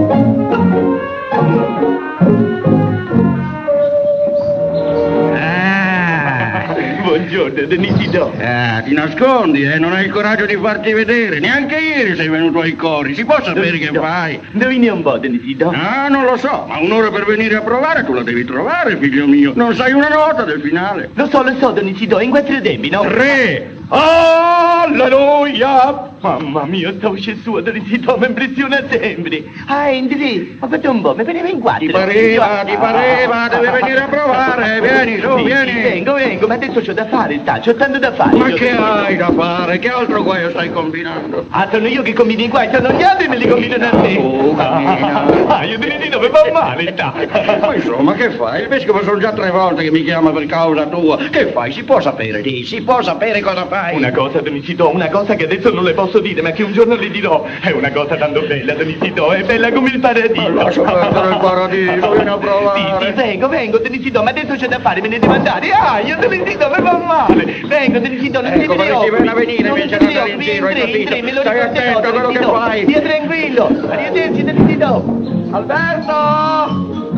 Buongiorno, Denisito. Ti nascondi, non hai il coraggio di farti vedere. Neanche ieri sei venuto ai cori. Si può sapere che fai? Indovini un po', Denisito. Ah, non lo so, ma un'ora per venire a provare tu la devi trovare, figlio mio. Non sai una nota del finale. Lo so, Denisito, è in quattro tempi, no? 3. Alleluia! Mamma mia, sta uscendo su, Denisito, mi impressiona sempre. Ah, Indri, ma guarda un po', mi veniva in quattro. Ti pareva, devi venire a provare. Vieni, su, Sì, vieni. Sì, vengo, ma adesso c'ho da fare, c'ho tanto da fare. Ma che hai da fare? Che altro guaio stai combinando? Ah, sono io che combino i guai, sono gli altri me li combinano a te. Oh, cammina. Ah, io Denisito, mi fa male, sta. Ma insomma, che fai? Il vescovo sono già 3 volte che mi chiama per causa tua. Che fai? Si può sapere, si può sapere cosa fai. Una cosa, Denisito, una cosa che adesso non le posso dire, ma che un giorno le dirò. È una cosa tanto bella, Denisito, è bella come il paradiso. Lascia perdere il paradiso, vieni a provare. Sì, vengo, Denisito, ma adesso c'è da fare, me ne devo andare. Ah, io Denisito, mi fa male. Vengo, Denisito, non ti come si viene a venire invece di andare in giro, hai capito? me lo Stai attento a quello che fai. Stia tranquillo. Arrivederci, Denisito. Alberto!